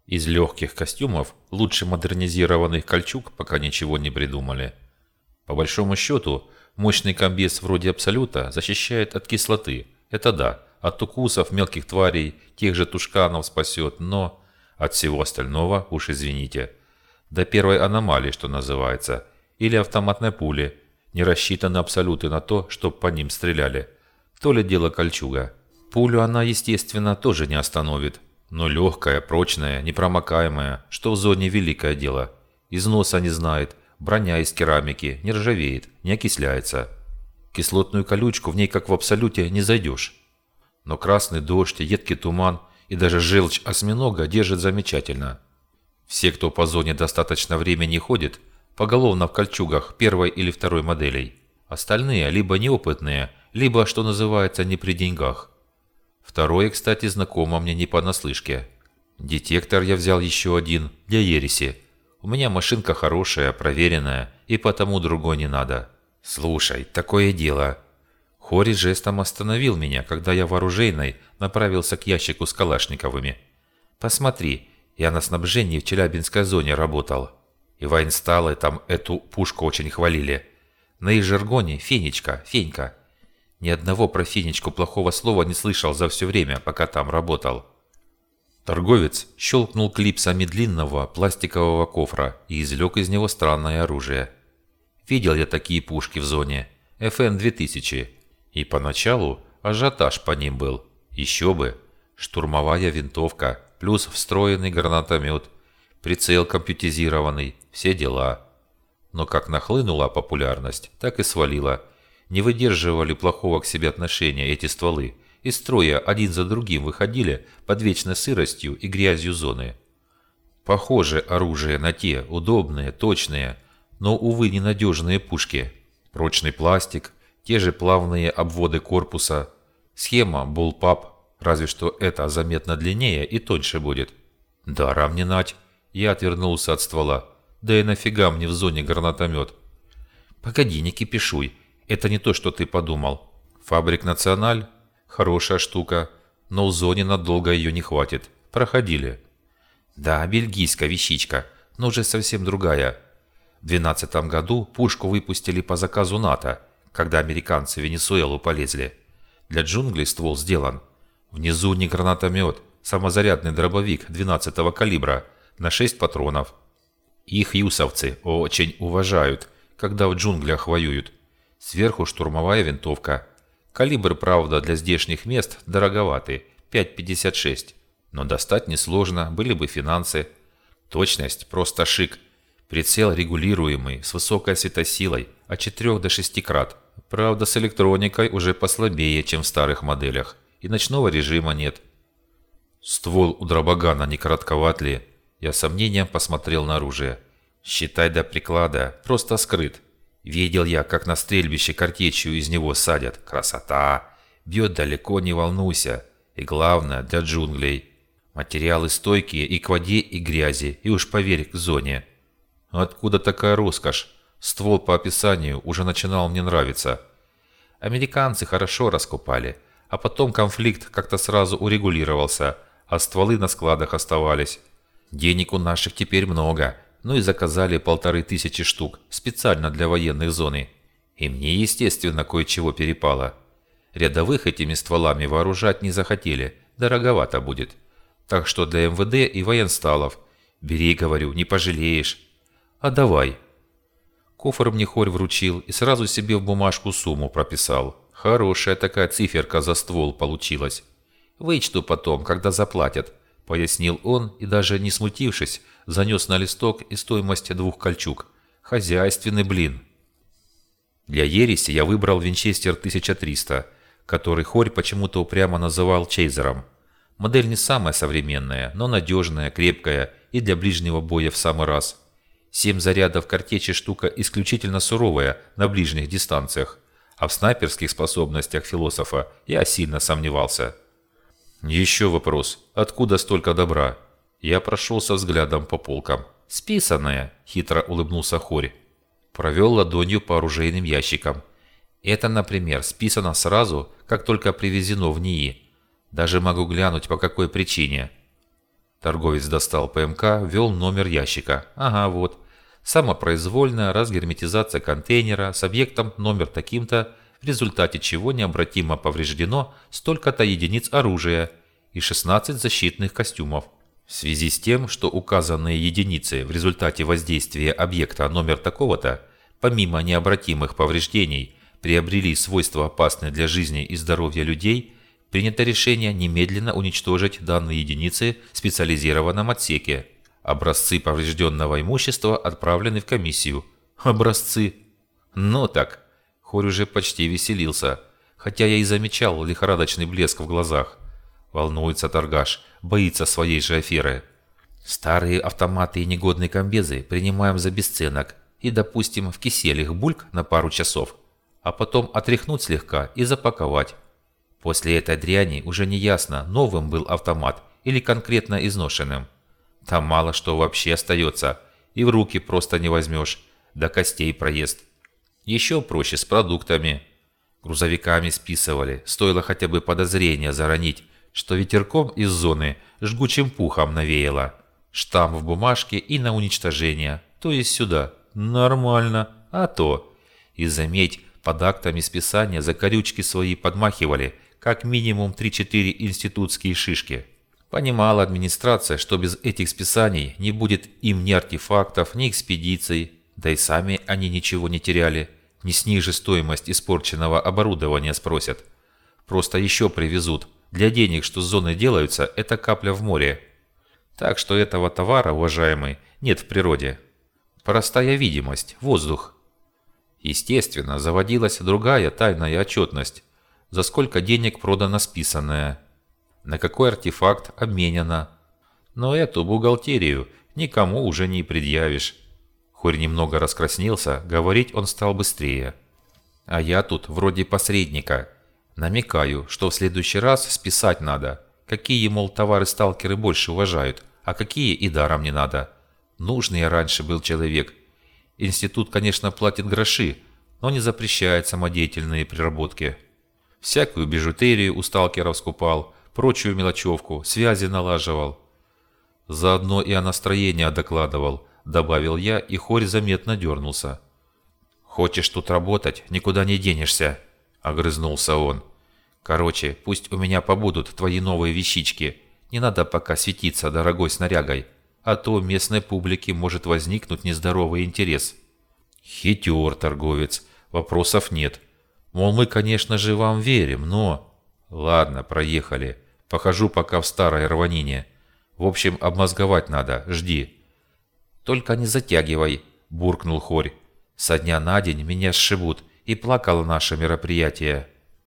Из легких костюмов лучше модернизированных кольчуг пока ничего не придумали. По большому счету, мощный комбез вроде Абсолюта защищает от кислоты. Это да, от укусов мелких тварей, тех же тушканов спасет, но от всего остального, уж извините. До первой аномалии, что называется, или автоматной пули, не рассчитаны Абсолюты на то, чтоб по ним стреляли. То ли дело кольчуга. Пулю она, естественно, тоже не остановит. Но легкая, прочная, непромокаемая, что в зоне великое дело. Износа не знает, броня из керамики, не ржавеет, не окисляется. Кислотную колючку в ней, как в Абсолюте, не зайдешь. Но красный дождь, едкий туман и даже желчь осьминога держит замечательно. Все, кто по зоне достаточно времени ходит, поголовно в кольчугах первой или второй моделей. Остальные либо неопытные, либо, что называется, не при деньгах. Второе, кстати, знакомо мне не понаслышке. Детектор я взял еще один, для ереси. У меня машинка хорошая, проверенная, и потому другой не надо. Слушай, такое дело. Хори жестом остановил меня, когда я в оружейной направился к ящику с калашниковыми. Посмотри, я на снабжении в Челябинской зоне работал. И военсталы там эту пушку очень хвалили. На их жаргоне Фенечка, Фенька. Ни одного про Фенечку плохого слова не слышал за все время, пока там работал. Торговец щелкнул клипсами длинного пластикового кофра и извлек из него странное оружие. Видел я такие пушки в зоне, FN-2000, и поначалу ажиотаж по ним был. Еще бы, штурмовая винтовка, плюс встроенный гранатомет, прицел компьютеризированный, все дела. Но как нахлынула популярность, так и свалила. Не выдерживали плохого к себе отношения эти стволы. Из строя один за другим выходили под вечной сыростью и грязью зоны. Похоже оружие на те, удобные, точные, но, увы, ненадежные пушки. Прочный пластик, те же плавные обводы корпуса. Схема bullpup, разве что это заметно длиннее и тоньше будет. Даром не нать. Я отвернулся от ствола. Да и нафига мне в зоне гранатомет? Погоди, не кипишуй. Это не то, что ты подумал. Фабрик Националь – хорошая штука, но в зоне надолго ее не хватит. Проходили. Да, бельгийская вещичка, но уже совсем другая. В 2012 году пушку выпустили по заказу НАТО, когда американцы в Венесуэлу полезли. Для джунглей ствол сделан. Внизу не гранатомет, самозарядный дробовик 12-го калибра на 6 патронов. Их юсовцы очень уважают, когда в джунглях воюют. Сверху штурмовая винтовка. Калибр, правда, для здешних мест дороговатый, 5,56. Но достать несложно, были бы финансы. Точность просто шик. Прицел регулируемый, с высокой светосилой, от 4 до 6 крат. Правда, с электроникой уже послабее, чем в старых моделях. И ночного режима нет. Ствол у дробогана не коротковат ли? Я с сомнением посмотрел на оружие. Считай до приклада, просто скрыт. Видел я, как на стрельбище картечью из него садят. Красота! Бьет далеко, не волнуйся. И главное, для джунглей. Материалы стойкие и к воде, и грязи, и уж поверь, к зоне. Откуда такая роскошь? Ствол по описанию уже начинал мне нравиться. Американцы хорошо раскупали, а потом конфликт как-то сразу урегулировался, а стволы на складах оставались. Денег у наших теперь много. Ну и заказали 1500 штук, специально для военных зоны. И мне, естественно, кое-чего перепало. Рядовых этими стволами вооружать не захотели, дороговато будет. Так что для МВД и военсталов. Бери, говорю, не пожалеешь. А давай. Кофр мне Хорь вручил и сразу себе в бумажку сумму прописал. Хорошая такая циферка за ствол получилась. Вычту потом, когда заплатят, пояснил он и даже не смутившись, занес на листок и стоимость 2 кольчуг. Хозяйственный блин. Для ереси я выбрал Винчестер 1300, который Хорь почему-то упрямо называл Чейзером. Модель не самая современная, но надежная, крепкая и для ближнего боя в самый раз. 7 зарядов картечи штука исключительно суровая на ближних дистанциях, а в снайперских способностях философа я сильно сомневался. Еще вопрос. Откуда столько добра? Я прошелся взглядом по полкам. «Списанное», — хитро улыбнулся Хорь. Провел ладонью по оружейным ящикам. «Это, например, списано сразу, как только привезено в НИИ. Даже могу глянуть, по какой причине». Торговец достал ПМК, ввел номер ящика. Ага, вот. Самопроизвольная разгерметизация контейнера с объектом номер таким-то, в результате чего необратимо повреждено столько-то единиц оружия и 16 защитных костюмов. В связи с тем, что указанные единицы в результате воздействия объекта номер такого-то, помимо необратимых повреждений, приобрели свойства, опасные для жизни и здоровья людей, принято решение немедленно уничтожить данные единицы в специализированном отсеке. Образцы поврежденного имущества отправлены в комиссию. Образцы? Ну так. Хорь уже почти веселился, хотя я и замечал лихорадочный блеск в глазах. Волнуется торгаш, боится своей же аферы. Старые автоматы и негодные комбезы принимаем за бесценок и, допустим, в кисель их бульк на пару часов, а потом отряхнуть слегка и запаковать. После этой дряни уже не ясно, новым был автомат или конкретно изношенным. Там мало что вообще остается, и в руки просто не возьмешь, до костей проезд. Еще проще с продуктами. Грузовиками списывали, стоило хотя бы подозрение заронить, что ветерком из зоны жгучим пухом навеяло. Штамп в бумажке и на уничтожение, то есть сюда. Нормально, а то. И заметь, под актами списания за корючки свои подмахивали как минимум 3-4 институтские шишки. Понимала администрация, что без этих списаний не будет им ни артефактов, ни экспедиций, да и сами они ничего не теряли, не ниже стоимость испорченного оборудования спросят. Просто еще привезут. Для денег, что с зоной делаются, это капля в море. Так что этого товара, уважаемый, нет в природе. Простая видимость, воздух. Естественно, заводилась другая тайная отчетность. За сколько денег продано списанное. На какой артефакт обменено. Но эту бухгалтерию никому уже не предъявишь. Хорь немного раскраснелся, говорить он стал быстрее. А я тут вроде посредника. Намекаю, что в следующий раз списать надо. Какие, мол, товары сталкеры больше уважают, а какие и даром не надо. Нужный я раньше был человек. Институт, конечно, платит гроши, но не запрещает самодеятельные приработки. Всякую бижутерию у сталкеров скупал, прочую мелочевку, связи налаживал. Заодно и о настроении докладывал, добавил я, и Хорь заметно дернулся. «Хочешь тут работать, никуда не денешься», — огрызнулся он. «Короче, пусть у меня побудут твои новые вещички. Не надо пока светиться дорогой снарягой, а то у местной публики может возникнуть нездоровый интерес». Хитер торговец, вопросов нет. Мол, мы, конечно же, вам верим, но... Ладно, проехали. Похожу пока в старой рванине. В общем, обмозговать надо, жди. Только не затягивай, буркнул Хорь. Со дня на день меня сшибут, и плакало наше мероприятие.